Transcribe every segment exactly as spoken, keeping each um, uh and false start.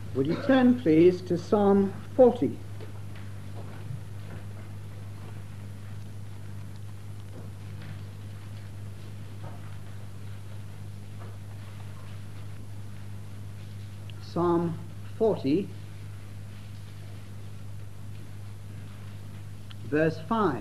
Would you turn, please, to Psalm forty? Psalm forty, verse five.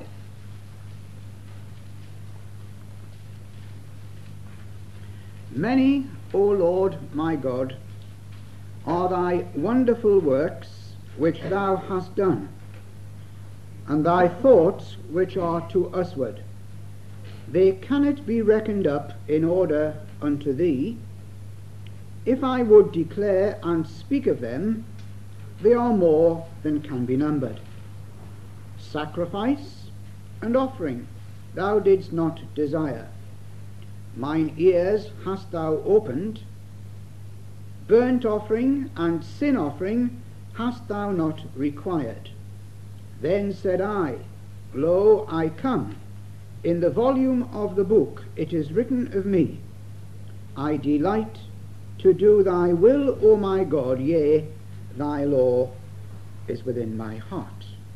Many, O Lord my God, are thy wonderful works which thou hast done, and thy thoughts which are to usward. They cannot be reckoned up in order unto thee. If I would declare and speak of them, they are more than can be numbered. Sacrifice and offering thou didst not desire. Mine ears hast thou opened. Burnt offering and sin offering hast thou not required. Then said I, Lo, I come. In the volume of the book it is written of me, I delight to do thy will, O my God, yea, thy law is within my heart.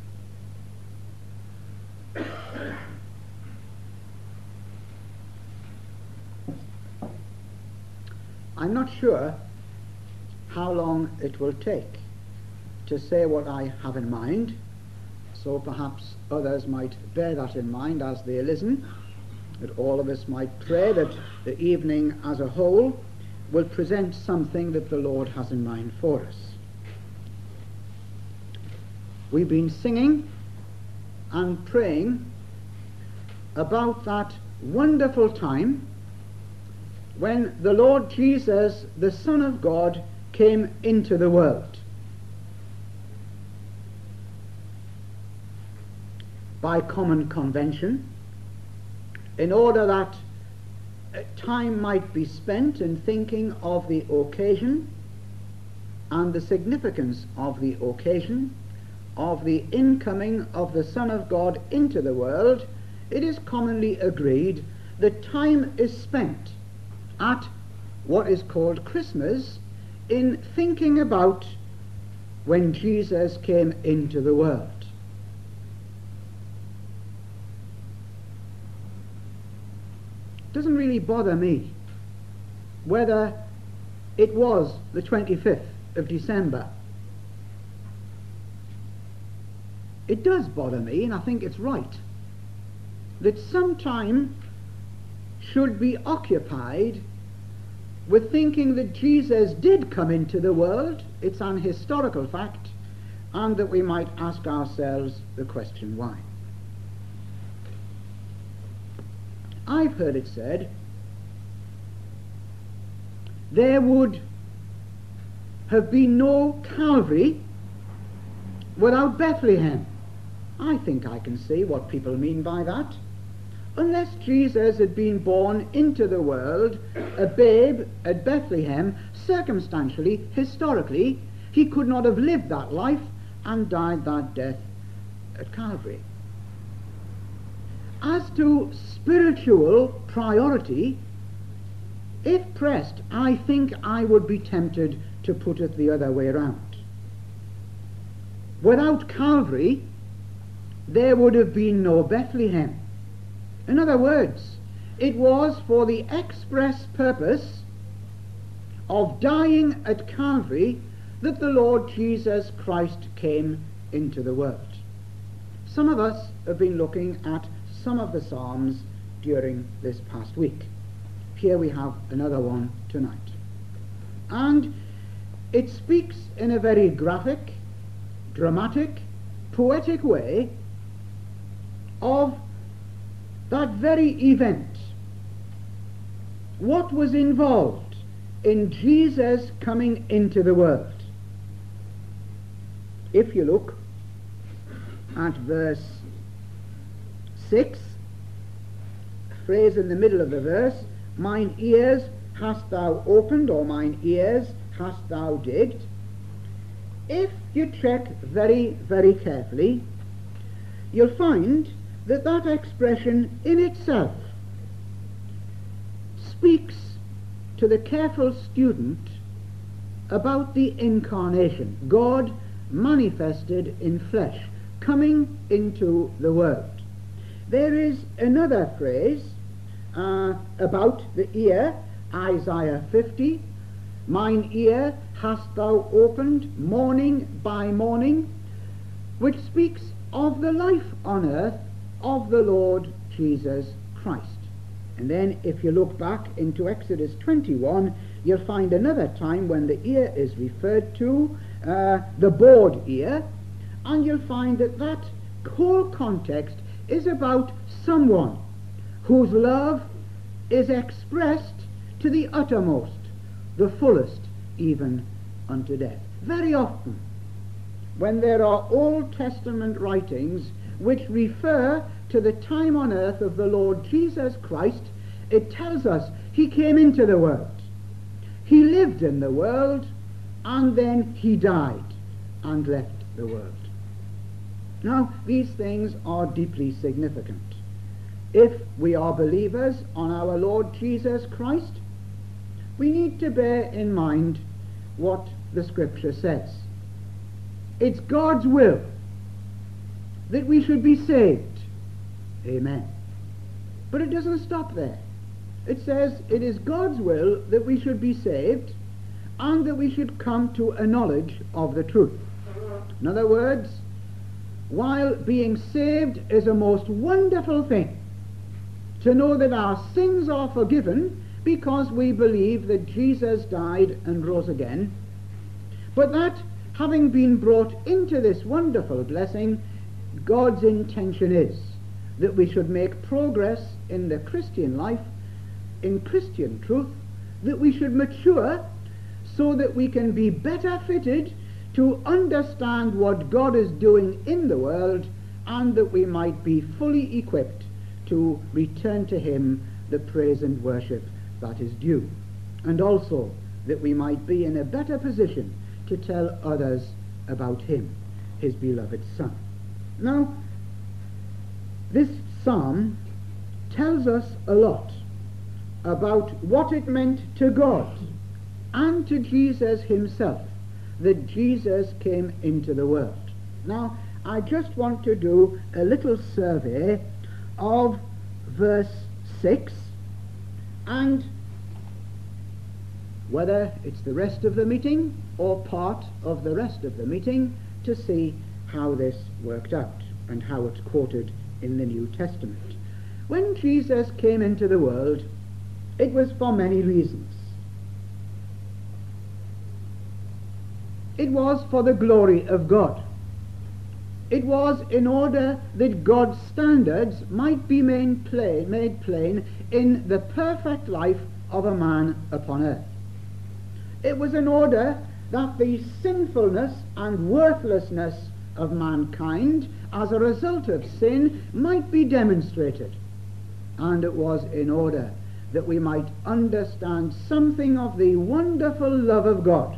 I'm not sure how long it will take to say what I have in mind, so perhaps others might bear that in mind as they listen, that all of us might pray that the evening as a whole will present something that the Lord has in mind for us. We've been singing and praying about that wonderful time when the Lord Jesus, the Son of God, came into the world. By common convention, in order that time might be spent in thinking of the occasion and the significance of the occasion of the incoming of the Son of God into the world, it is commonly agreed that time is spent at what is called Christmas in thinking about when Jesus came into the world. It doesn't really bother me whether it was the twenty-fifth of December. It does bother me, and I think it's right, that some time should be occupied with thinking that Jesus did come into the world. It's an historical fact, and that we might ask ourselves the question why. I've heard it said there would have been no Calvary without Bethlehem. I think I can see what people mean by that. Unless Jesus had been born into the world, a babe at Bethlehem, circumstantially, historically, he could not have lived that life and died that death at Calvary. As to spiritual priority, if pressed, I think I would be tempted to put it the other way around. Without Calvary, there would have been no Bethlehem. In other words, it was for the express purpose of dying at Calvary that the Lord Jesus Christ came into the world. Some of us have been looking at some of the Psalms during this past week. Here we have another one tonight. And it speaks in a very graphic, dramatic, poetic way of that very event. What was involved in Jesus coming into the world? If you look at verse six, phrase in the middle of the verse, mine ears hast thou opened, or mine ears hast thou digged. If you check very, very carefully, you'll find that that expression in itself speaks to the careful student about the incarnation, God manifested in flesh, coming into the world. There is another phrase uh, about the ear, Isaiah fifty, mine ear hast thou opened morning by morning, which speaks of the life on earth of the Lord Jesus Christ. And then if you look back into Exodus twenty-one, you'll find another time when the ear is referred to, uh, the bored ear, and you'll find that that whole context is about someone whose love is expressed to the uttermost, the fullest, even unto death. Very often, when there are Old Testament writings which refer to the time on earth of the Lord Jesus Christ, it tells us he came into the world. He lived in the world, and then he died and left the world. Now, these things are deeply significant. If we are believers on our Lord Jesus Christ, we need to bear in mind what the Scripture says. It's God's will that we should be saved. Amen. But it doesn't stop there. It says it is God's will that we should be saved and that we should come to a knowledge of the truth. In other words, while being saved is a most wonderful thing, to know that our sins are forgiven because we believe that Jesus died and rose again, but that having been brought into this wonderful blessing, God's intention is that we should make progress in the Christian life, in Christian truth, that we should mature so that we can be better fitted to understand what God is doing in the world, and that we might be fully equipped to return to him the praise and worship that is due, and also that we might be in a better position to tell others about him, his beloved Son. Now, this psalm tells us a lot about what it meant to God and to Jesus himself that Jesus came into the world. Now, I just want to do a little survey of verse six, and whether it's the rest of the meeting or part of the rest of the meeting, to see how this worked out and how it's quoted in the New Testament. When Jesus came into the world, it was for many reasons. It was for the glory of God. It was in order that God's standards might be made plain, made plain in the perfect life of a man upon earth. It was in order that the sinfulness and worthlessness of mankind as a result of sin might be demonstrated. And it was in order that we might understand something of the wonderful love of God.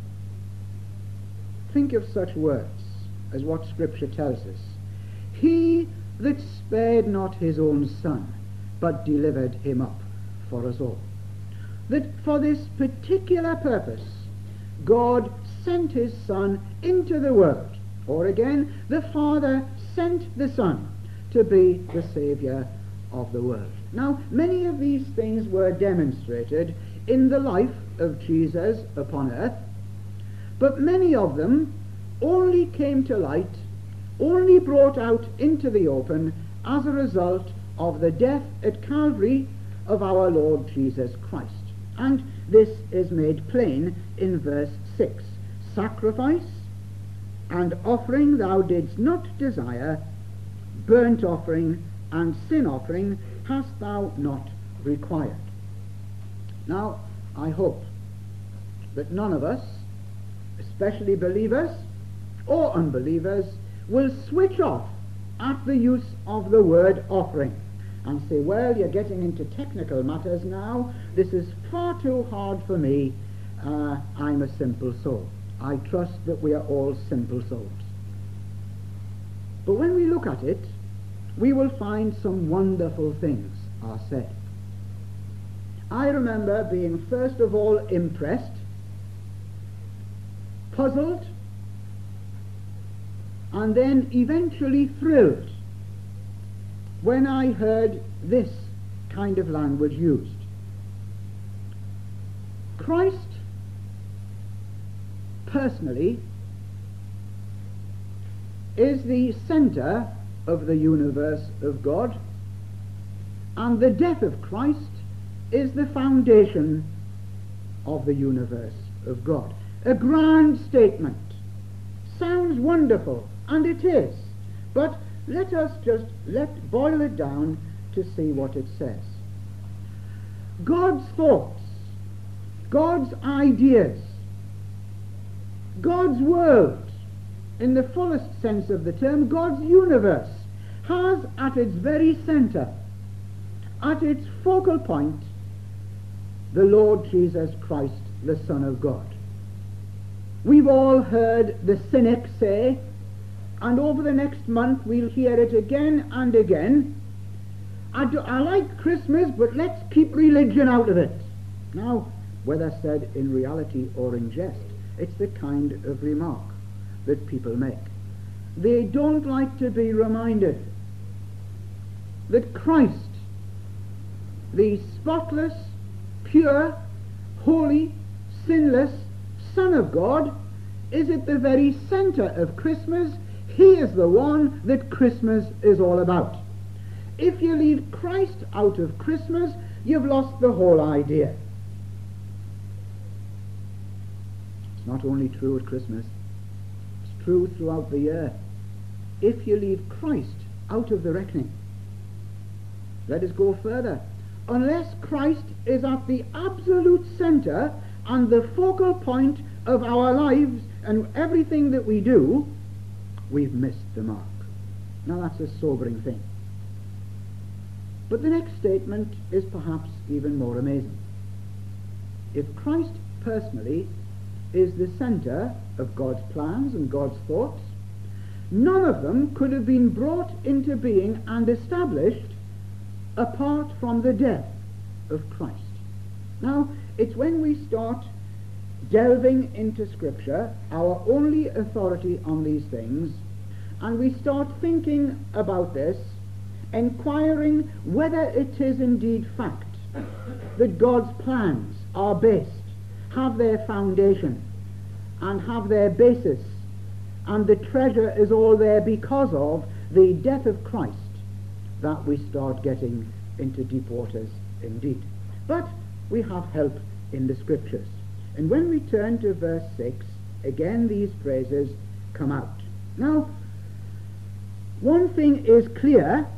Think of such words as what Scripture tells us. He that spared not his own Son, but delivered him up for us all. That for this particular purpose, God sent his Son into the world. Or again, the Father sent the Son to be the Saviour of the world. Now, many of these things were demonstrated in the life of Jesus upon earth, but many of them only came to light, only brought out into the open as a result of the death at Calvary of our Lord Jesus Christ. And this is made plain in verse six. Sacrifice and offering thou didst not desire, burnt offering and sin offering hast thou not required. Now, I hope that none of us, especially believers or unbelievers, will switch off at the use of the word offering and say, well, you're getting into technical matters now, this is far too hard for me, uh, I'm a simple soul. I trust that we are all simple souls. But when we look at it, we will find some wonderful things are said. I remember being first of all impressed puzzled, and then eventually thrilled when I heard this kind of language used. Christ personally is the center of the universe of God, and the death of Christ is the foundation of the universe of God. A grand statement. Sounds wonderful, and it is. But let us just let boil it down to see what it says. God's thoughts, God's ideas, God's world, in the fullest sense of the term, God's universe, has at its very center, at its focal point, the Lord Jesus Christ, the Son of God. We've all heard the cynic say, and over the next month we'll hear it again and again, I, do, I like Christmas, but let's keep religion out of it. Now, whether said in reality or in jest, it's the kind of remark that people make. They don't like to be reminded that Christ, the spotless, pure, holy, sinless Son of God, is at the very center of Christmas. He is the one that Christmas is all about. If you leave Christ out of Christmas, you've lost the whole idea. It's not only true at Christmas, it's true throughout the year. If you leave Christ out of the reckoning, let us go further. Unless Christ is at the absolute center and the focal point of our lives and everything that we do, we've missed the mark. Now that's a sobering thing. But the next statement is perhaps even more amazing. If Christ personally is the center of God's plans and God's thoughts, none of them could have been brought into being and established apart from the death of Christ. Now, it's when we start delving into Scripture, our only authority on these things, and we start thinking about this, inquiring whether it is indeed fact that God's plans are based, have their foundation, and have their basis, and the treasure is all there because of the death of Christ, that we start getting into deep waters indeed. But we have help in the Scriptures. And when we turn to verse six, again these phrases come out. Now, one thing is clear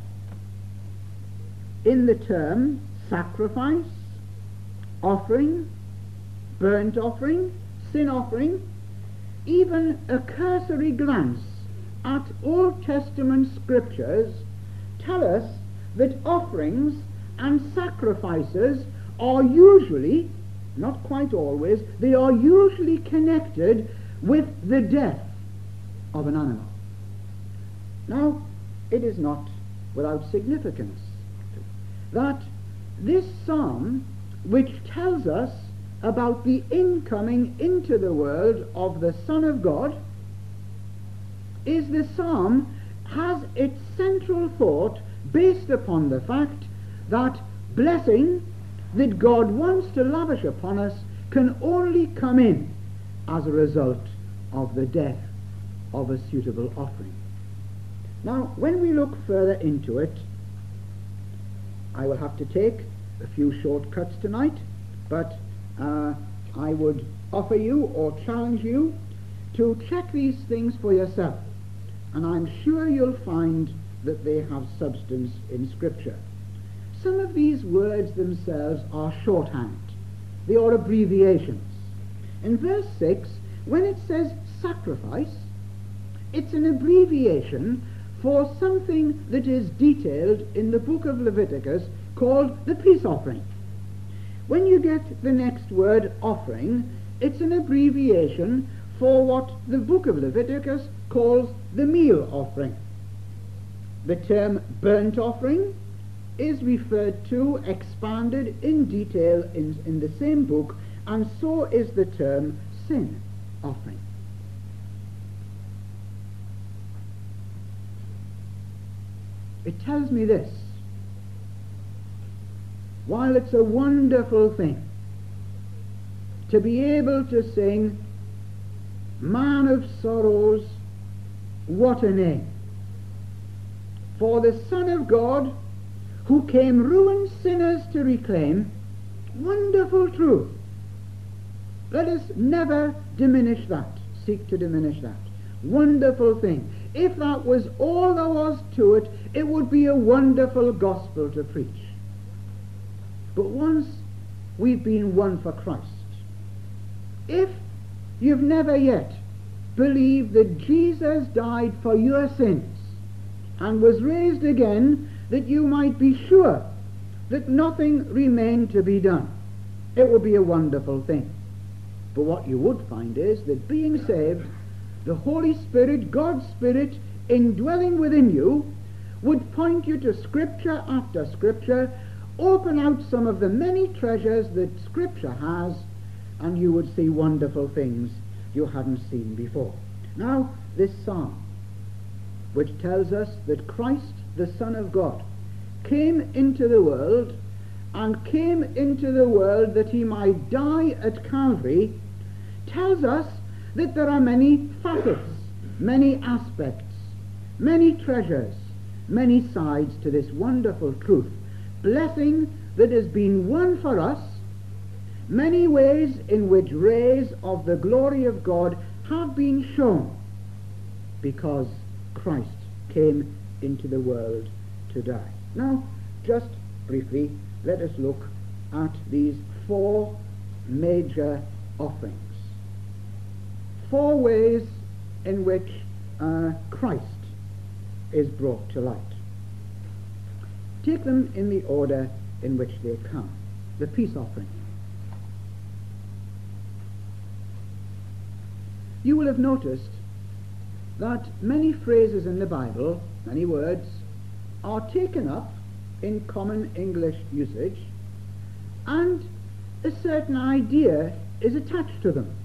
in the term sacrifice, offering, burnt offering, sin offering. Even a cursory glance at Old Testament Scriptures tell us that offerings and sacrifices are usually, not quite always, they are usually connected with the death of an animal. Now, it is not without significance that this psalm, which tells us about the incoming into the world of the Son of God, is the psalm has its central thought based upon the fact that blessing that God wants to lavish upon us can only come in as a result of the death of a suitable offering. Now, when we look further into it, I will have to take a few shortcuts tonight, but uh, I would offer you or challenge you to check these things for yourself, and I'm sure you'll find that they have substance in Scripture. Some of these words themselves are shorthand. They are abbreviations. In verse six, when it says sacrifice, it's an abbreviation for something that is detailed in the book of Leviticus called the peace offering. When you get the next word, offering, it's an abbreviation for what the book of Leviticus calls the meal offering. The term burnt offering is referred to, expanded in detail in, in the same book, and so is the term sin offering. It tells me this: while it's a wonderful thing to be able to sing, "Man of sorrows, what a name," for the Son of God, who came ruined sinners to reclaim, wonderful truth. Let us never diminish that, seek to diminish that. Wonderful thing. If that was all there was to it, it would be a wonderful gospel to preach. But once we've been won for Christ, if you've never yet believed that Jesus died for your sins and was raised again that you might be sure that nothing remained to be done, it would be a wonderful thing. But what you would find is that being saved, the Holy Spirit, God's Spirit, indwelling within you, would point you to Scripture after Scripture, open out some of the many treasures that Scripture has, and you would see wonderful things you hadn't seen before. Now, this psalm, which tells us that Christ, the Son of God, came into the world, and came into the world that he might die at Calvary, tells us that there are many facets, many aspects, many treasures, many sides to this wonderful truth, blessing that has been won for us, many ways in which rays of the glory of God have been shown because Christ came into the world to die. Now, just briefly, let us look at these four major offerings. Four ways in which uh, Christ is brought to light. Take them in the order in which they come. The peace offering. You will have noticed that many phrases in the Bible, many words, are taken up in common English usage, and a certain idea is attached to them.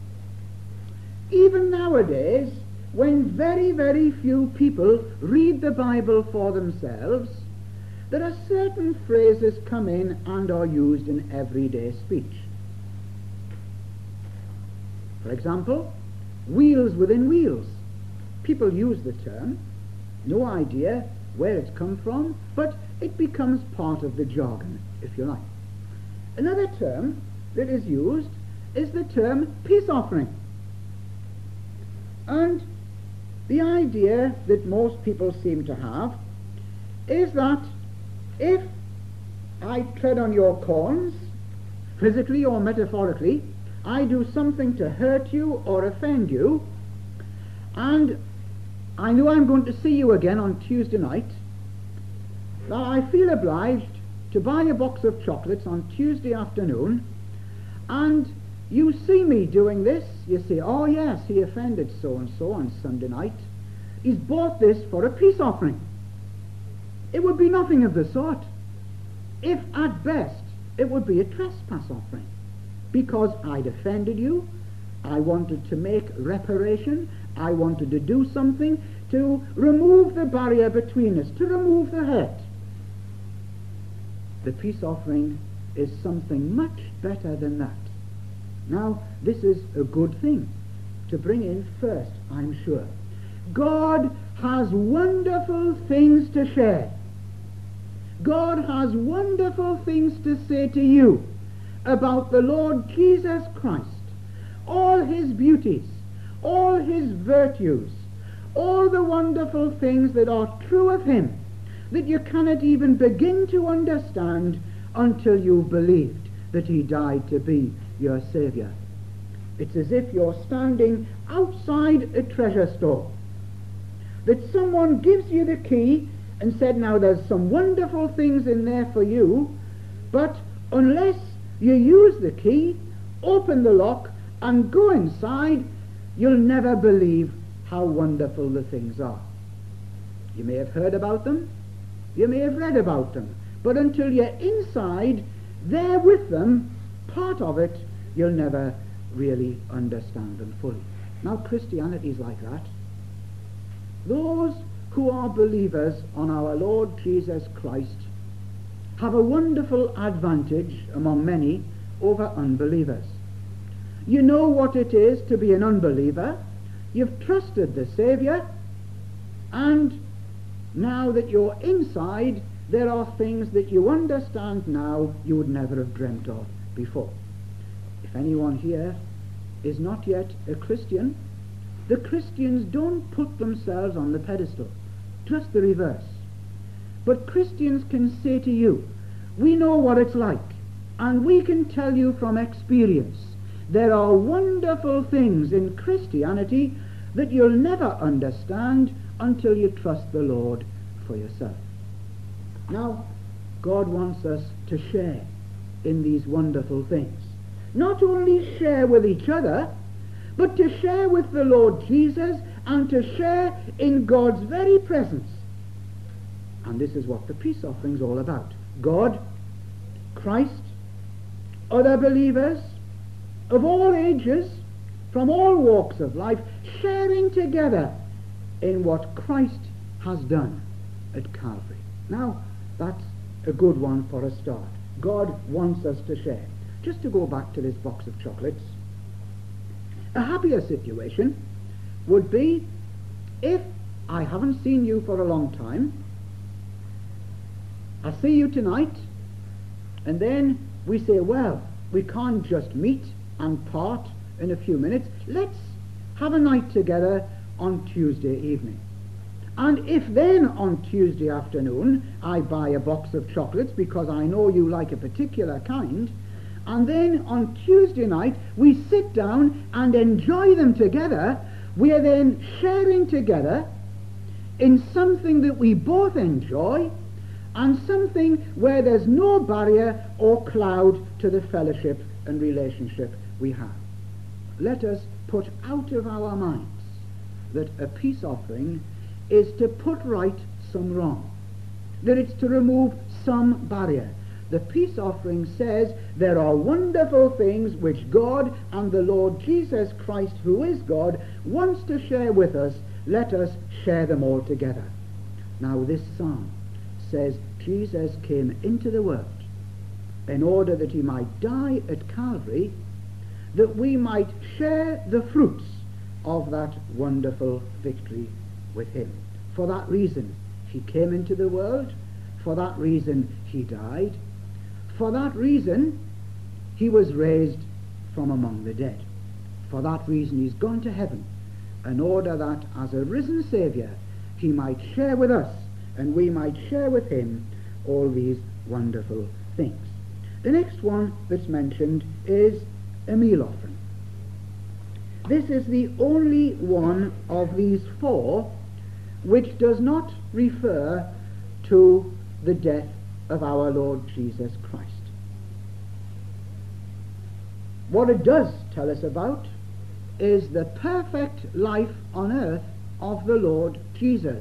Even nowadays, when very, very few people read the Bible for themselves, there are certain phrases come in and are used in everyday speech. For example, wheels within wheels. People use the term, no idea where it's come from, but it becomes part of the jargon, if you like. Another term that is used is the term peace offering. And the idea that most people seem to have is that if I tread on your corns, physically or metaphorically, I do something to hurt you or offend you, and I know I'm going to see you again on Tuesday night, that I feel obliged to buy a box of chocolates on Tuesday afternoon, and you see me doing this, you say, oh yes, he offended so-and-so on Sunday night. He's bought this for a peace offering. It would be nothing of the sort. If at best, it would be a trespass offering. Because I'd offended you, I wanted to make reparation, I wanted to do something to remove the barrier between us, to remove the hurt. The peace offering is something much better than that. Now, this is a good thing to bring in first, I'm sure. God has wonderful things to share. God has wonderful things to say to you about the Lord Jesus Christ. All his beauties, all his virtues, all the wonderful things that are true of him, that you cannot even begin to understand until you've believed that he died to be your Saviour. It's as if you're standing outside a treasure store, that someone gives you the key and said, now there's some wonderful things in there for you, but unless you use the key, open the lock and go inside, you'll never believe how wonderful the things are. You may have heard about them, you may have read about them, but until you're inside, there with them, part of it, you'll never really understand them fully. Now, Christianity is like that. Those who are believers on our Lord Jesus Christ have a wonderful advantage among many over unbelievers. You know what it is to be an unbeliever. You've trusted the Saviour, and now that you're inside, there are things that you understand now you would never have dreamt of before. If anyone here is not yet a Christian, the Christians don't put themselves on the pedestal, just the reverse. But Christians can say to you, we know what it's like, and we can tell you from experience, there are wonderful things in Christianity that you'll never understand until you trust the Lord for yourself. Now, God wants us to share in these wonderful things. Not only share with each other, but to share with the Lord Jesus and to share in God's very presence. And this is what the peace offering is all about. God, Christ, other believers of all ages, from all walks of life, sharing together in what Christ has done at Calvary. Now, that's a good one for a start. God wants us to share. Just to go back to this box of chocolates, a happier situation would be if I haven't seen you for a long time, I see you tonight, and then we say, well, we can't just meet and part in a few minutes. Let's have a night together on Tuesday evening. And if then on Tuesday afternoon I buy a box of chocolates because I know you like a particular kind, and then on Tuesday night we sit down and enjoy them together, we are then sharing together in something that we both enjoy, and something where there's no barrier or cloud to the fellowship and relationship we have. Let us put out of our minds that a peace offering is to put right some wrong, that it's to remove some barrier. The peace offering says there are wonderful things which God and the Lord Jesus Christ, who is God, wants to share with us. Let us share them all together. Now this psalm says Jesus came into the world in order that he might die at Calvary, that we might share the fruits of that wonderful victory with him. For that reason he came into the world, for that reason he died, for that reason he was raised from among the dead, for that reason he's gone to heaven, in order that as a risen Saviour he might share with us and we might share with him all these wonderful things. The next one that's mentioned is a meal offering. This is the only one of these four which does not refer to the death of our Lord Jesus Christ. What it does tell us about is the perfect life on earth of the Lord Jesus.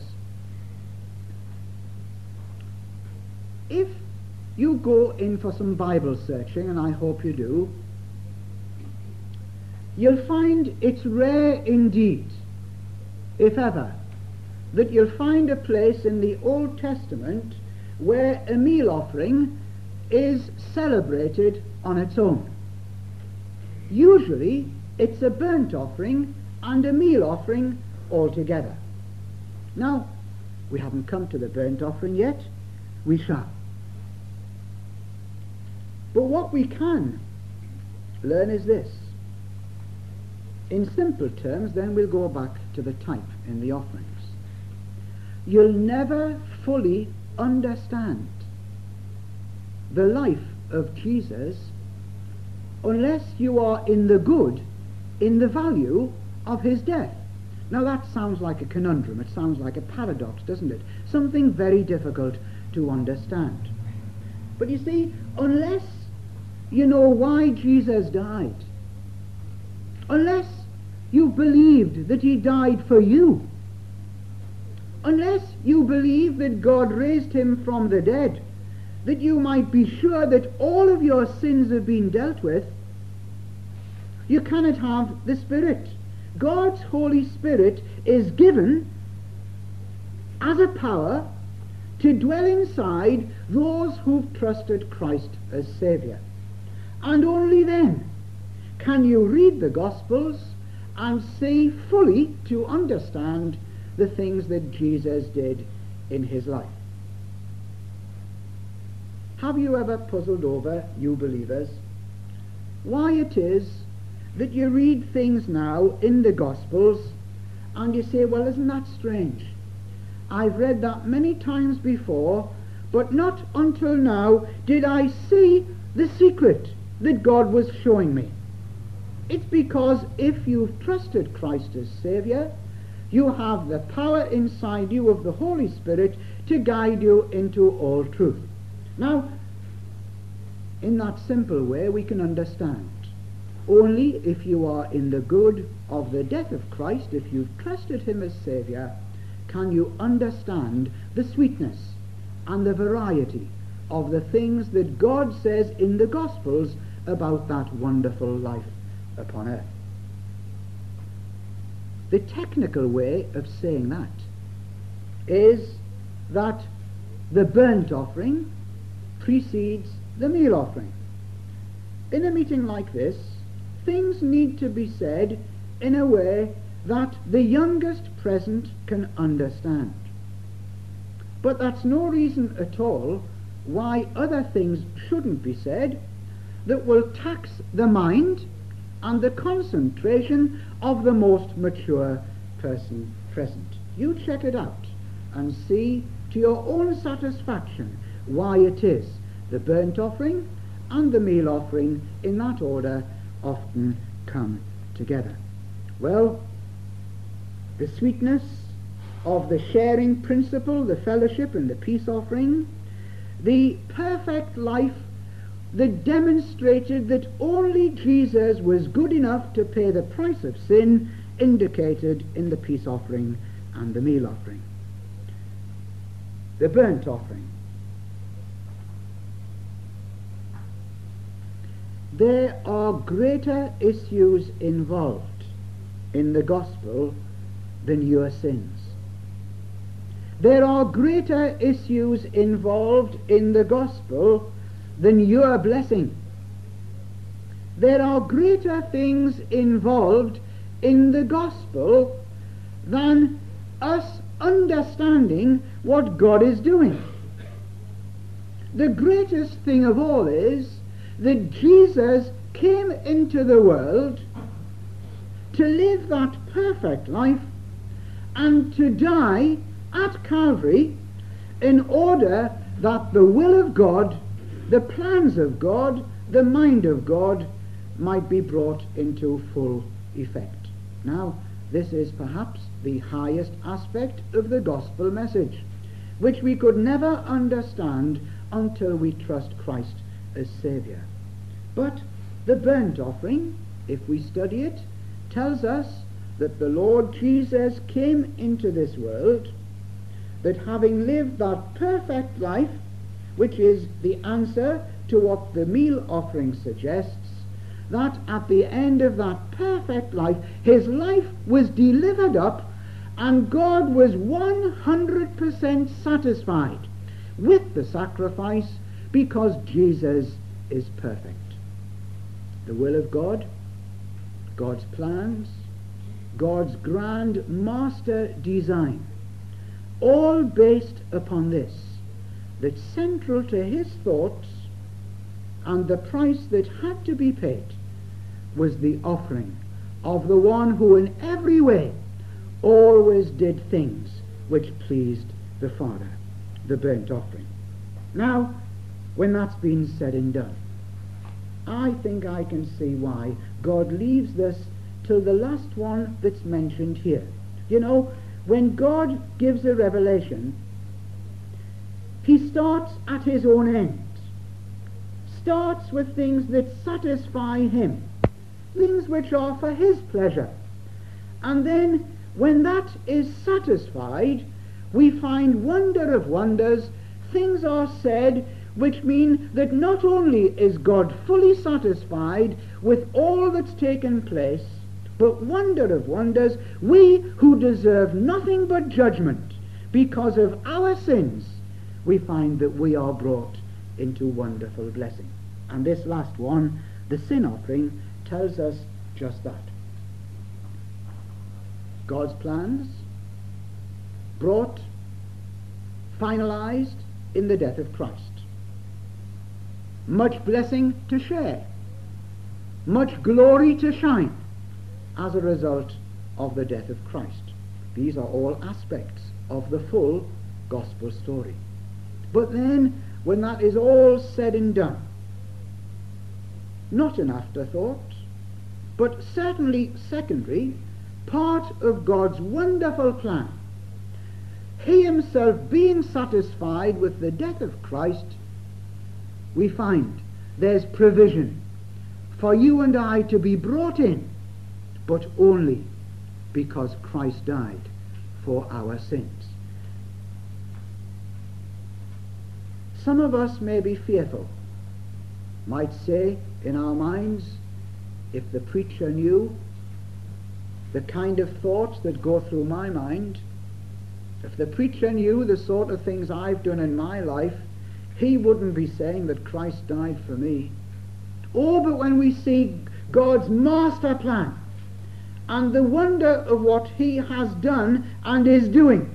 If you go in for some Bible searching, and I hope you do, you'll find it's rare indeed, if ever, that you'll find a place in the Old Testament where a meal offering is celebrated on its own. Usually it's a burnt offering and a meal offering altogether. Now, we haven't come to the burnt offering yet. We shall. But what we can learn is this. In simple terms, then we'll go back to the type in the offerings. You'll never fully understand the life of Jesus unless you are in the good, in the value of his death. Now that sounds like a conundrum, it sounds like a paradox, doesn't it? Something very difficult to understand. But you see, unless you know why Jesus died, unless you believed that he died for you, unless you believe that God raised him from the dead, that you might be sure that all of your sins have been dealt with, you cannot have the Spirit. God's Holy Spirit is given as a power to dwell inside those who've trusted Christ as Saviour. And only then can you read the Gospels and see fully to understand the things that Jesus did in his life. Have you ever puzzled over, you believers, why it is that you read things now in the Gospels and you say, well, isn't that strange? I've read that many times before, but not until now did I see the secret that God was showing me. It's because if you've trusted Christ as Saviour, you have the power inside you of the Holy Spirit to guide you into all truth. Now, in that simple way we can understand. Only if you are in the good of the death of Christ, if you've trusted him as Saviour, can you understand the sweetness and the variety of the things that God says in the Gospels about that wonderful life upon earth. The technical way of saying that is that the burnt offering precedes the meal offering. In a meeting like this, things need to be said in a way that the youngest present can understand. But that's no reason at all why other things shouldn't be said that will tax the mind and the concentration of the most mature person present. You check it out and see to your own satisfaction why it is the burnt offering and the meal offering in that order often come together. Well, the sweetness of the sharing principle, the fellowship and the peace offering, the perfect life that demonstrated that only Jesus was good enough to pay the price of sin, indicated in the peace offering and the meal offering. The burnt offering. There are greater issues involved in the gospel than your sins. There are greater issues involved in the gospel than your blessing. There are greater things involved in the gospel than us understanding what God is doing. The greatest thing of all is that Jesus came into the world to live that perfect life and to die at Calvary in order that the will of God, the plans of God, the mind of God might be brought into full effect. Now, this is perhaps the highest aspect of the gospel message, which we could never understand until we trust Christ as Saviour. But the burnt offering, if we study it, tells us that the Lord Jesus came into this world, that having lived that perfect life, which is the answer to what the meal offering suggests, that at the end of that perfect life, his life was delivered up and God was one hundred percent satisfied with the sacrifice because Jesus is perfect. The will of God, God's plans, God's grand master design, all based upon this, that central to his thoughts and the price that had to be paid was the offering of the one who in every way always did things which pleased the Father, the burnt offering. Now, when that's been said and done, I think I can see why God leaves this till the last one that's mentioned here. You know, when God gives a revelation, he starts at his own end, starts with things that satisfy him, things which are for his pleasure. And then, when that is satisfied, we find wonder of wonders, things are said which mean that not only is God fully satisfied with all that's taken place, but wonder of wonders, we who deserve nothing but judgment, because of our sins, we find that we are brought into wonderful blessing. And this last one, the sin offering, tells us just that. God's plans brought, finalized in the death of Christ. Much blessing to share, much glory to shine as a result of the death of Christ. These are all aspects of the full gospel story. But then, when that is all said and done, not an afterthought, but certainly secondary, part of God's wonderful plan, he himself being satisfied with the death of Christ, we find there's provision for you and I to be brought in, but only because Christ died for our sins. Some of us may be fearful, might say in our minds, if the preacher knew the kind of thoughts that go through my mind, if the preacher knew the sort of things I've done in my life, he wouldn't be saying that Christ died for me. Oh, but when we see God's master plan and the wonder of what he has done and is doing,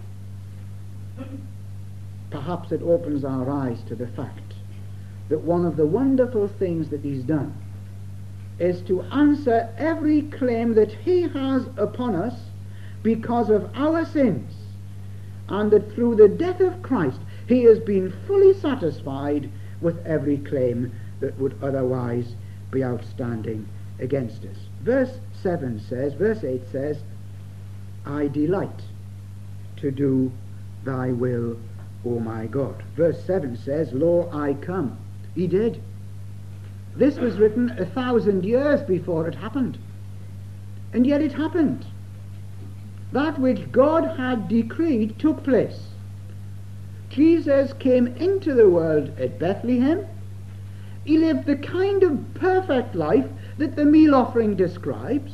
perhaps it opens our eyes to the fact that one of the wonderful things that he's done is to answer every claim that he has upon us because of our sins, and that through the death of Christ he has been fully satisfied with every claim that would otherwise be outstanding against us. Verse seven says, verse eight says, I delight to do thy will, O my God. Verse seven says, Lo, I come. He did. This was written a thousand years before it happened. And yet it happened. That which God had decreed took place. Jesus came into the world at Bethlehem. He lived the kind of perfect life that the meal offering describes.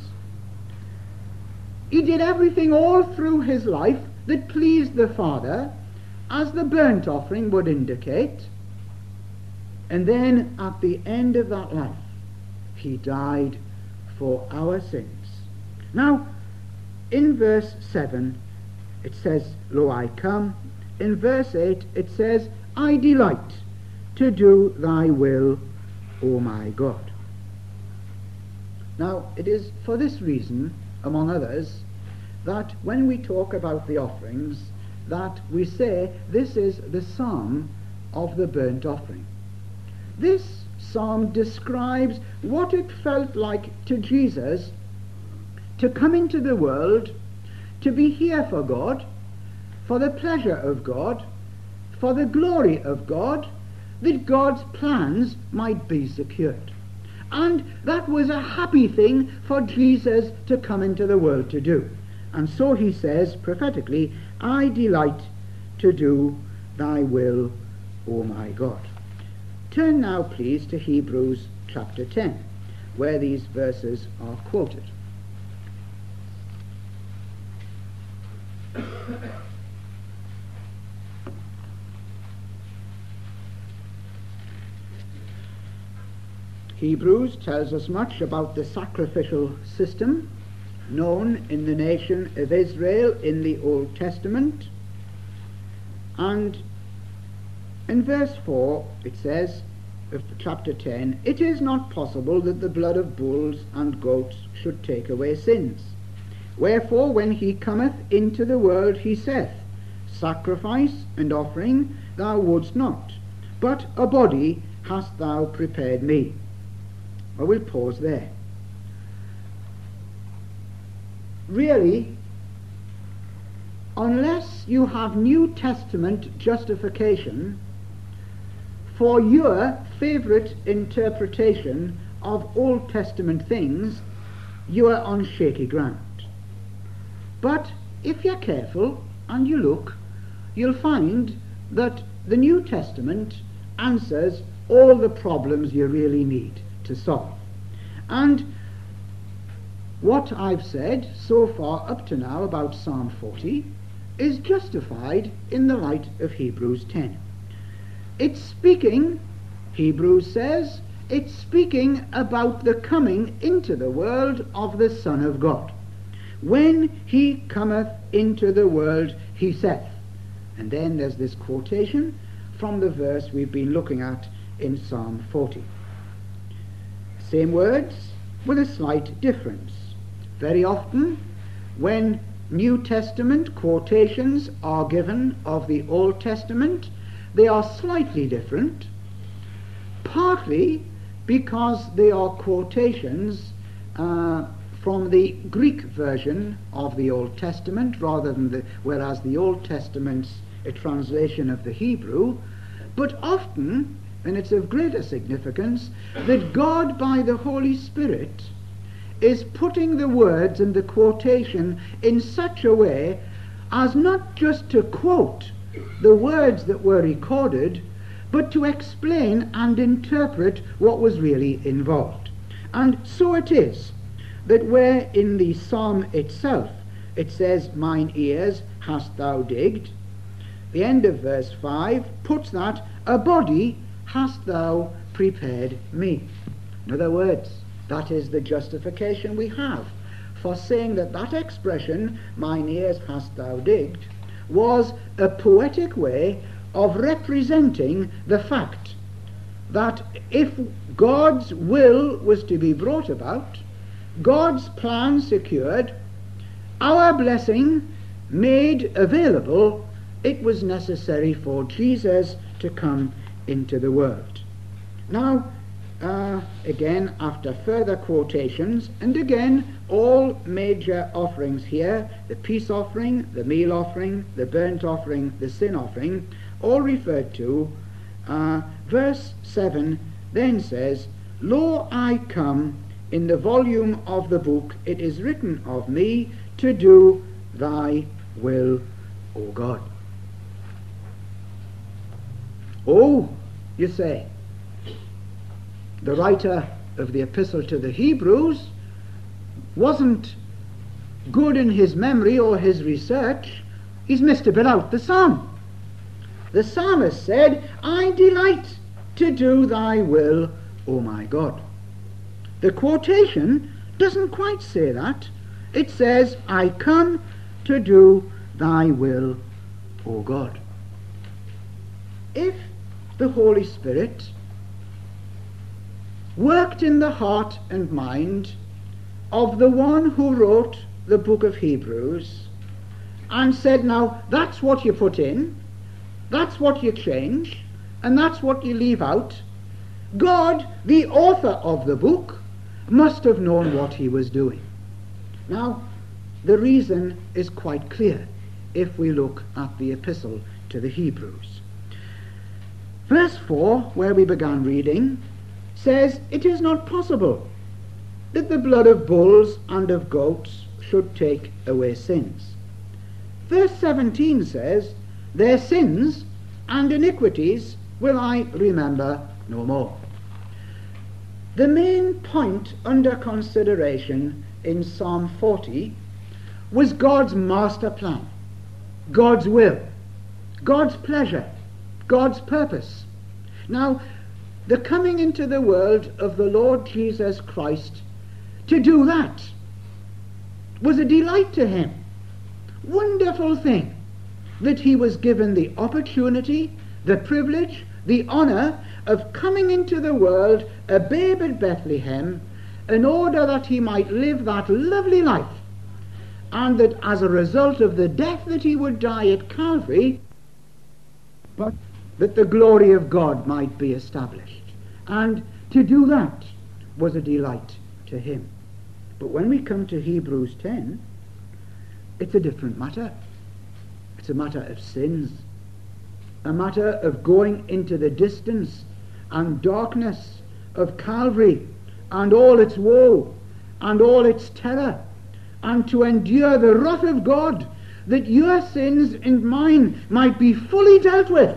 He did everything all through his life that pleased the Father, as the burnt offering would indicate. And then at the end of that life, he died for our sins. Now, in verse seven, it says, Lo, I come. In verse eight, it says, I delight to do thy will, O my God. Now, it is for this reason, among others, that when we talk about the offerings, that we say this is the psalm of the burnt offering. This psalm describes what it felt like to Jesus to come into the world, to be here for God, for the pleasure of God, for the glory of God, that God's plans might be secured. And that was a happy thing for Jesus to come into the world to do. And so he says prophetically, I delight to do thy will, O my God. Turn now, please, to Hebrews chapter ten, where these verses are quoted. Hebrews tells us much about the sacrificial system known in the nation of Israel in the Old Testament. And in verse four it says of chapter ten, It is not possible that the blood of bulls and goats should take away sins. Wherefore when he cometh into the world he saith, Sacrifice and offering thou wouldst not, but a body hast thou prepared me. I will pause there. Really, unless you have New Testament justification for your favourite interpretation of Old Testament things, you are on shaky ground. But if you're careful and you look, you'll find that the New Testament answers all the problems you really need to solve. And what I've said so far up to now about Psalm forty is justified in the light of Hebrews ten. It's speaking, Hebrews says, it's speaking about the coming into the world of the Son of God. When he cometh into the world, he saith. And then there's this quotation from the verse we've been looking at in Psalm forty. Same words with a slight difference. Very often when New Testament quotations are given of the Old Testament, they are slightly different, partly because they are quotations uh, from the Greek version of the Old Testament, rather than the, whereas the Old Testament's a translation of the Hebrew, but often, and it's of greater significance, that God by the Holy Spirit is putting the words and the quotation in such a way as not just to quote the words that were recorded, but to explain and interpret what was really involved. And so it is that where in the psalm itself it says, "Mine ears hast thou digged," the end of verse five puts that, "A body hast thou prepared me." In other words, that is the justification we have for saying that that expression, "Mine ears hast thou digged," was a poetic way of representing the fact that if God's will was to be brought about, God's plan secured, our blessing made available, it was necessary for Jesus to come into the world. Now, uh, again, after further quotations, and again, all major offerings here, the peace offering, the meal offering, the burnt offering, the sin offering, all referred to, uh, verse seven then says, "Lo, I come, in the volume of the book it is written of me, to do thy will, O God." Oh, you say, the writer of the epistle to the Hebrews wasn't good in his memory or his research. He's missed a bit out the psalm. The psalmist said, "I delight to do thy will, O my God." The quotation doesn't quite say that. It says, "I come to do thy will, O God." If the Holy Spirit worked in the heart and mind of the one who wrote the book of Hebrews and said, "Now that's what you put in, that's what you change, and that's what you leave out," God, the author of the book, must have known what he was doing. Now, the reason is quite clear if we look at the epistle to the Hebrews. Verse four, where we began reading, says, "It is not possible that the blood of bulls and of goats should take away sins." Verse seventeen says, "Their sins and iniquities will I remember no more." The main point under consideration in Psalm forty was God's master plan, God's will, God's pleasure, God's purpose. Now, the coming into the world of the Lord Jesus Christ, to do that was a delight to him. Wonderful thing that he was given the opportunity, the privilege, the honor of coming into the world, a babe at Bethlehem, in order that he might live that lovely life, and that as a result of the death that he would die at Calvary, but that the glory of God might be established. And to do that was a delight to him. But when we come to Hebrews ten, it's a different matter. It's a matter of sins, a matter of going into the distance and darkness of Calvary and all its woe and all its terror, and to endure the wrath of God, that your sins and mine might be fully dealt with.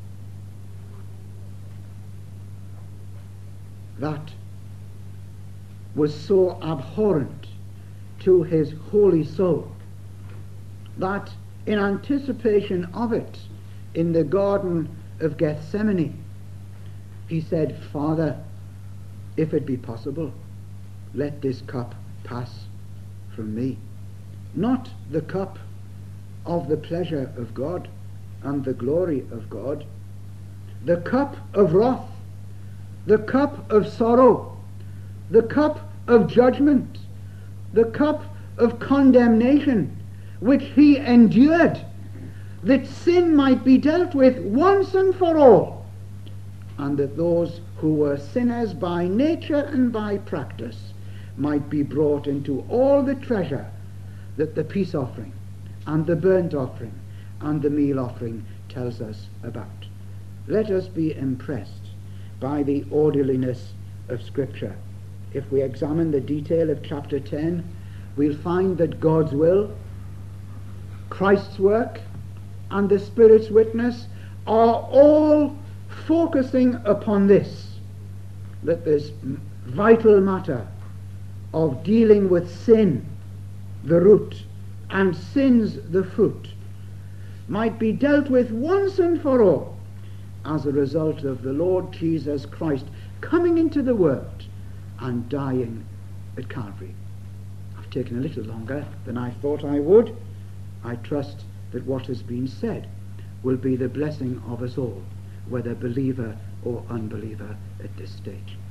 That was so abhorrent to his holy soul that in anticipation of it in the Garden of Gethsemane, he said, Father, if it be possible, let this cup pass from me. Not the cup of the pleasure of God and the glory of God, the cup of wrath, the cup of sorrow, the cup of judgment, the cup of condemnation, which he endured, that sin might be dealt with once and for all, and that those who were sinners by nature and by practice might be brought into all the treasure that the peace offering and the burnt offering and the meal offering tells us about. Let us be impressed by the orderliness of Scripture. If we examine the detail of chapter ten, we'll find that God's will, Christ's work, and the Spirit's witness are all focusing upon this, that this vital matter of dealing with sin, the root, and sin's the fruit, might be dealt with once and for all as a result of the Lord Jesus Christ coming into the world and dying at Calvary. I've taken a little longer than I thought I would. I trust that what has been said will be the blessing of us all, whether believer or unbeliever at this stage.